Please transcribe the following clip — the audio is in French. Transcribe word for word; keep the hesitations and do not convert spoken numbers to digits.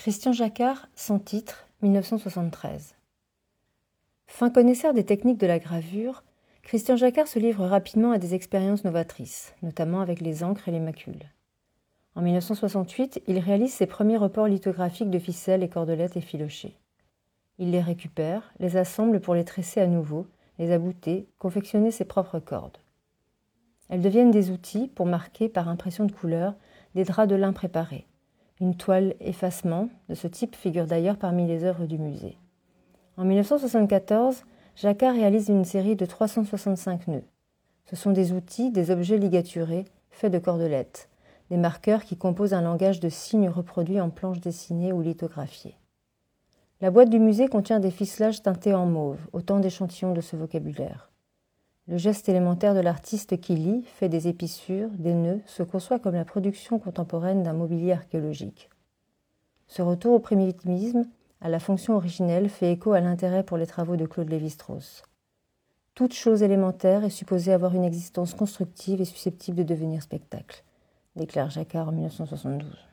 Christian Jacquard, sans titre, mille neuf cent soixante-treize. Fin connaisseur des techniques de la gravure, Christian Jacquard se livre rapidement à des expériences novatrices, notamment avec les encres et les macules. En mille neuf cent soixante-huit, il réalise ses premiers reports lithographiques de ficelles et cordelettes effilochées. Il les récupère, les assemble pour les tresser à nouveau, les abouter, confectionner ses propres cordes. Elles deviennent des outils pour marquer par impression de couleur des draps de lin préparés. Une toile effacement de ce type figure d'ailleurs parmi les œuvres du musée. En mille neuf cent soixante-quatorze, Jacquard réalise une série de trois cent soixante-cinq nœuds. Ce sont des outils, des objets ligaturés, faits de cordelettes, des marqueurs qui composent un langage de signes reproduits en planches dessinées ou lithographiées. La boîte du musée contient des ficelages teintés en mauve, autant d'échantillons de ce vocabulaire. Le geste élémentaire de l'artiste qui lit, fait des épissures, des nœuds, se conçoit comme la production contemporaine d'un mobilier archéologique. Ce retour au primitivisme, à la fonction originelle, fait écho à l'intérêt pour les travaux de Claude Lévi-Strauss. Toute chose élémentaire est supposée avoir une existence constructive et susceptible de devenir spectacle, déclare Jacquard en mille neuf cent soixante-douze.